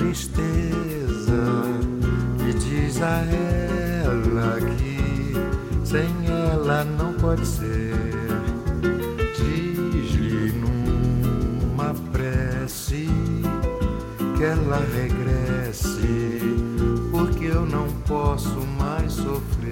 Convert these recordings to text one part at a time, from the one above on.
tristeza e diz a ela que sem ela não pode ser. Diz-lhe numa prece que ela regresse, porque eu não posso mais sofrer.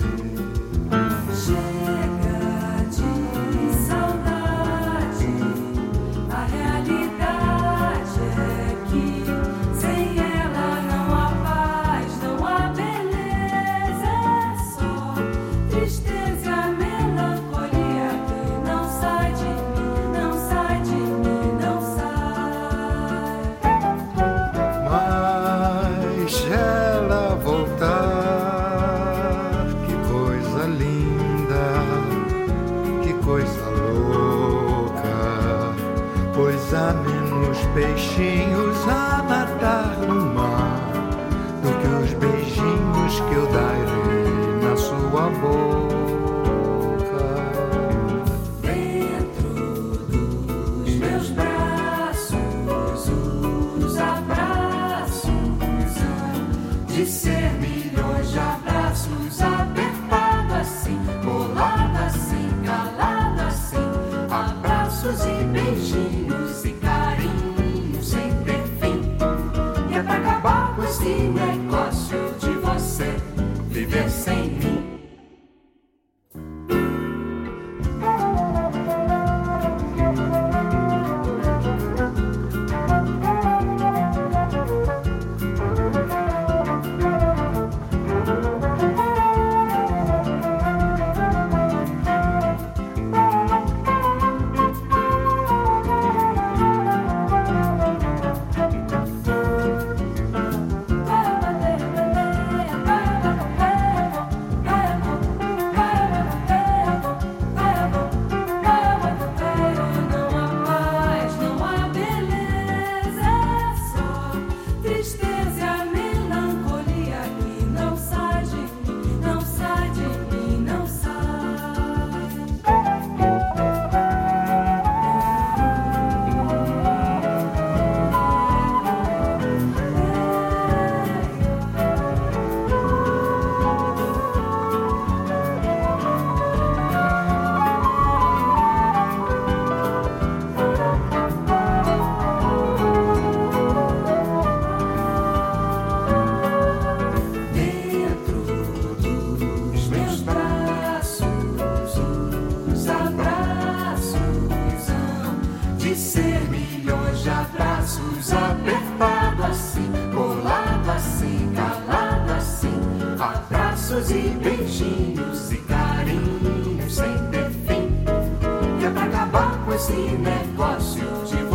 Chega de saudade, a realidade é que sem ela não há paz, não há beleza, é só tristeza e a melancolia que não sai de mim, não sai de mim, não sai. Mas se ela voltar, que coisa linda, que coisa louca, pois há menos peixinhos a nadar no mar do que os beijinhos que eu darei na sua boca. Dentro dos meus braços, os abraços hão de ser milhões de abraços, apertado assim, colado assim, calado assim, abraços e beijinhos e carinhos sem ter fim. E é pra acabar com esse negócio de você viver sem mim. Abraços e beijinhos e carinhos sem ter fim. Que é pra acabar com esse negócio de